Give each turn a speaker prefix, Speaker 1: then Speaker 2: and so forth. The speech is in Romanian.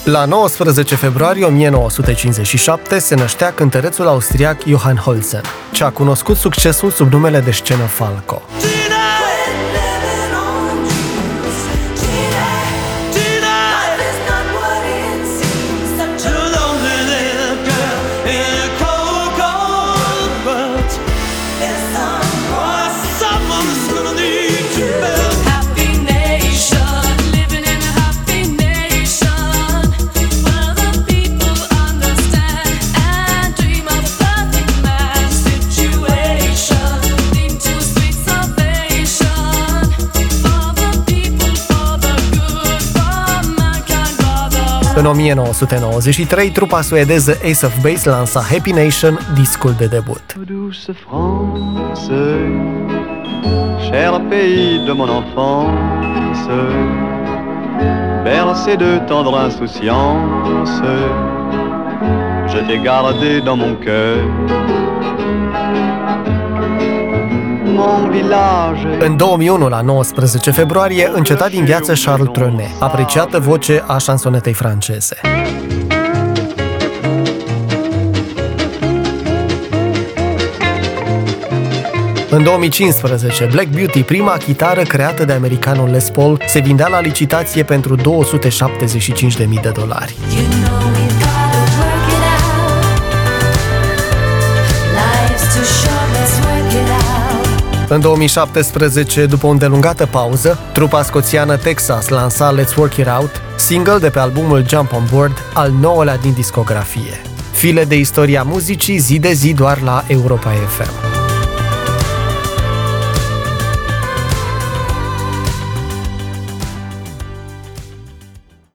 Speaker 1: La 19 februarie 1957 se năștea cântărețul austriac Johann Holzen, ce a cunoscut succesul sub numele de scenă Falco. În 1993, trupa suedeză Ace of Base lansa Happy Nation, discul de debut.
Speaker 2: Douce France, cher pays de mon enfance, bercé de tendre insouciance, je t'ai gardé dans mon cœur.
Speaker 1: În 2001, la 19 februarie, înceta din viață Charles Trenet, apreciată voce a șansonetei franceze. În 2015, Black Beauty, prima chitară creată de americanul Les Paul, se vindea la licitație pentru $275,000. În 2017, după o îndelungată pauză, trupa scoțiană Texas lansa Let's Work It Out, single de pe albumul Jump on Board, al 9-lea din discografie. File de istoria muzicii zi de zi doar la Europa FM.